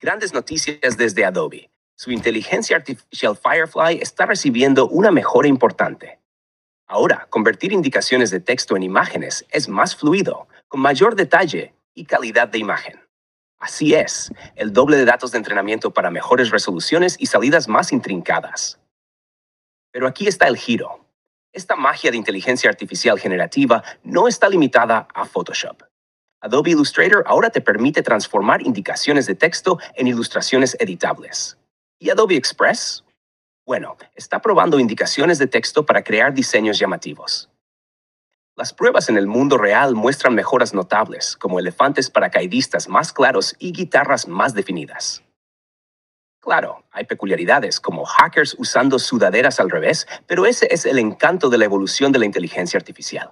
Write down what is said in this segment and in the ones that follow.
Grandes noticias desde Adobe. Su inteligencia artificial Firefly está recibiendo una mejora importante. Ahora, convertir indicaciones de texto en imágenes es más fluido, con mayor detalle y calidad de imagen. Así es, el doble de datos de entrenamiento para mejores resoluciones y salidas más intrincadas. Pero aquí está el giro. Esta magia de inteligencia artificial generativa no está limitada a Photoshop. Adobe Illustrator ahora te permite transformar indicaciones de texto en ilustraciones editables. ¿Y Adobe Express? Bueno, está probando indicaciones de texto para crear diseños llamativos. Las pruebas en el mundo real muestran mejoras notables, como elefantes paracaidistas más claros y guitarras más definidas. Claro, hay peculiaridades como hackers usando sudaderas al revés, pero ese es el encanto de la evolución de la inteligencia artificial.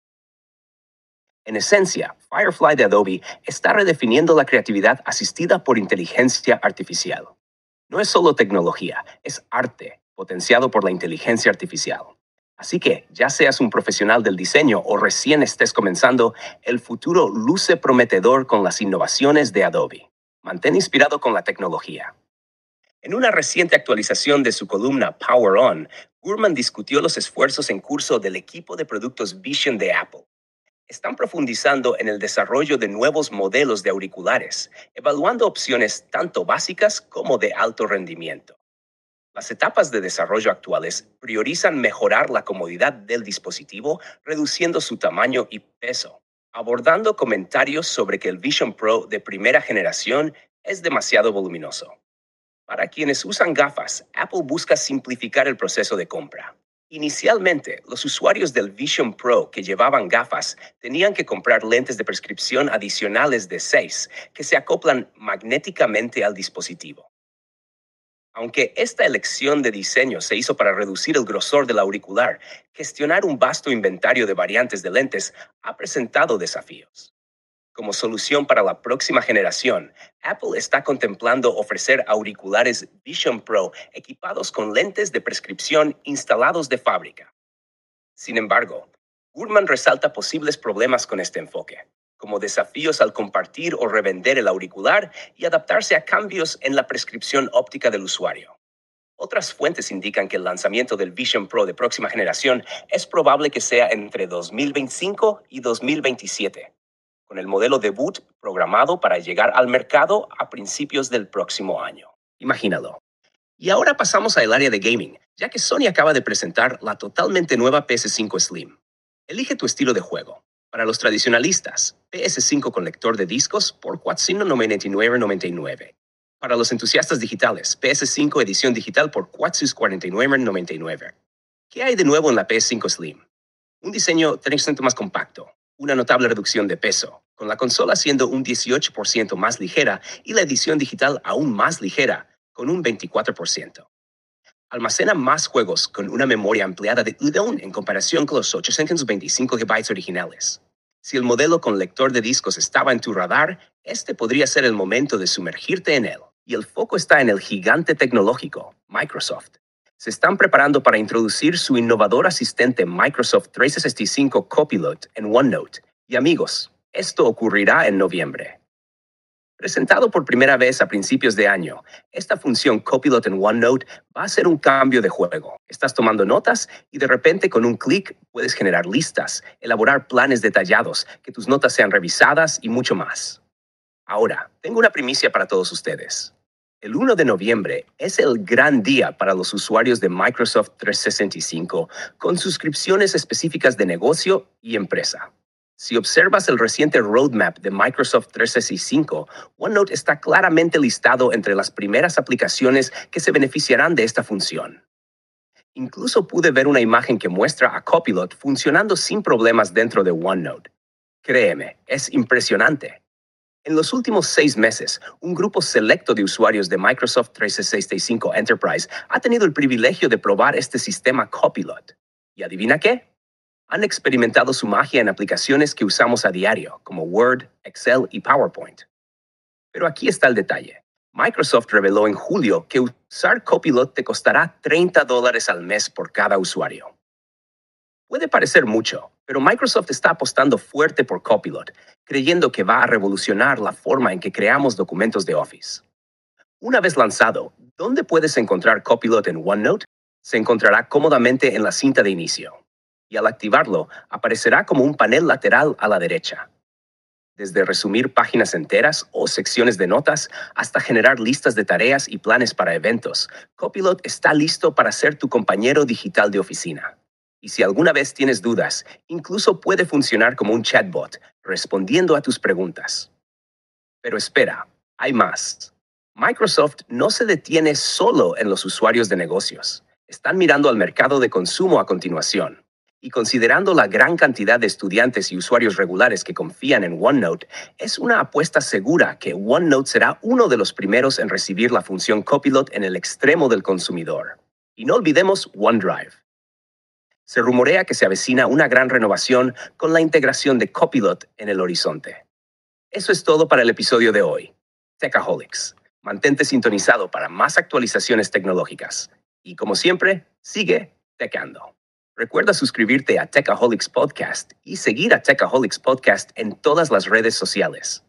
En esencia, Firefly de Adobe está redefiniendo la creatividad asistida por inteligencia artificial. No es solo tecnología, es arte, potenciado por la inteligencia artificial. Así que, ya seas un profesional del diseño o recién estés comenzando, el futuro luce prometedor con las innovaciones de Adobe. Mantén inspirado con la tecnología. En una reciente actualización de su columna Power On, Gurman discutió los esfuerzos en curso del equipo de productos Vision de Apple. Están profundizando en el desarrollo de nuevos modelos de auriculares, evaluando opciones tanto básicas como de alto rendimiento. Las etapas de desarrollo actuales priorizan mejorar la comodidad del dispositivo, reduciendo su tamaño y peso, abordando comentarios sobre que el Vision Pro de primera generación es demasiado voluminoso. Para quienes usan gafas, Apple busca simplificar el proceso de compra. Inicialmente, los usuarios del Vision Pro que llevaban gafas tenían que comprar lentes de prescripción adicionales de 6 que se acoplan magnéticamente al dispositivo. Aunque esta elección de diseño se hizo para reducir el grosor del auricular, gestionar un vasto inventario de variantes de lentes ha presentado desafíos. Como solución para la próxima generación, Apple está contemplando ofrecer auriculares Vision Pro equipados con lentes de prescripción instalados de fábrica. Sin embargo, Gurman resalta posibles problemas con este enfoque, como desafíos al compartir o revender el auricular y adaptarse a cambios en la prescripción óptica del usuario. Otras fuentes indican que el lanzamiento del Vision Pro de próxima generación es probable que sea entre 2025 y 2027. Con el modelo debut programado para llegar al mercado a principios del próximo año. Imagínalo. Y ahora pasamos al área de gaming, ya que Sony acaba de presentar la totalmente nueva PS5 Slim. Elige tu estilo de juego. Para los tradicionalistas, PS5 con lector de discos por $499.99. Para los entusiastas digitales, PS5 edición digital por $449.99. ¿Qué hay de nuevo en la PS5 Slim? Un diseño 3% más compacto, una notable reducción de peso, con la consola siendo un 18% más ligera y la edición digital aún más ligera, con un 24%. Almacena más juegos con una memoria ampliada de Udon en comparación con los 825 GB originales. Si el modelo con lector de discos estaba en tu radar, este podría ser el momento de sumergirte en él. Y el foco está en el gigante tecnológico, Microsoft. Se están preparando para introducir su innovador asistente Microsoft 365 Copilot en OneNote. Y amigos, esto ocurrirá en noviembre. Presentado por primera vez a principios de año, esta función Copilot en OneNote va a ser un cambio de juego. Estás tomando notas y de repente con un clic puedes generar listas, elaborar planes detallados, que tus notas sean revisadas y mucho más. Ahora, tengo una primicia para todos ustedes. El 1 de noviembre es el gran día para los usuarios de Microsoft 365 con suscripciones específicas de negocio y empresa. Si observas el reciente roadmap de Microsoft 365, OneNote está claramente listado entre las primeras aplicaciones que se beneficiarán de esta función. Incluso pude ver una imagen que muestra a Copilot funcionando sin problemas dentro de OneNote. Créeme, es impresionante. En los últimos 6 meses, un grupo selecto de usuarios de Microsoft 365 Enterprise ha tenido el privilegio de probar este sistema Copilot. ¿Y adivina qué? Han experimentado su magia en aplicaciones que usamos a diario, como Word, Excel y PowerPoint. Pero aquí está el detalle. Microsoft reveló en julio que usar Copilot te costará $30 al mes por cada usuario. Puede parecer mucho, pero Microsoft está apostando fuerte por Copilot, creyendo que va a revolucionar la forma en que creamos documentos de Office. Una vez lanzado, ¿dónde puedes encontrar Copilot en OneNote? Se encontrará cómodamente en la cinta de inicio, y al activarlo, aparecerá como un panel lateral a la derecha. Desde resumir páginas enteras o secciones de notas hasta generar listas de tareas y planes para eventos, Copilot está listo para ser tu compañero digital de oficina. Y si alguna vez tienes dudas, incluso puede funcionar como un chatbot, respondiendo a tus preguntas. Pero espera, hay más. Microsoft no se detiene solo en los usuarios de negocios. Están mirando al mercado de consumo a continuación. Y considerando la gran cantidad de estudiantes y usuarios regulares que confían en OneNote, es una apuesta segura que OneNote será uno de los primeros en recibir la función Copilot en el extremo del consumidor. Y no olvidemos OneDrive. Se rumorea que se avecina una gran renovación con la integración de Copilot en el horizonte. Eso es todo para el episodio de hoy. Techaholics. Mantente sintonizado para más actualizaciones tecnológicas. Y como siempre, sigue techando. Recuerda suscribirte a Techaholics Podcast y seguir a Techaholics Podcast en todas las redes sociales.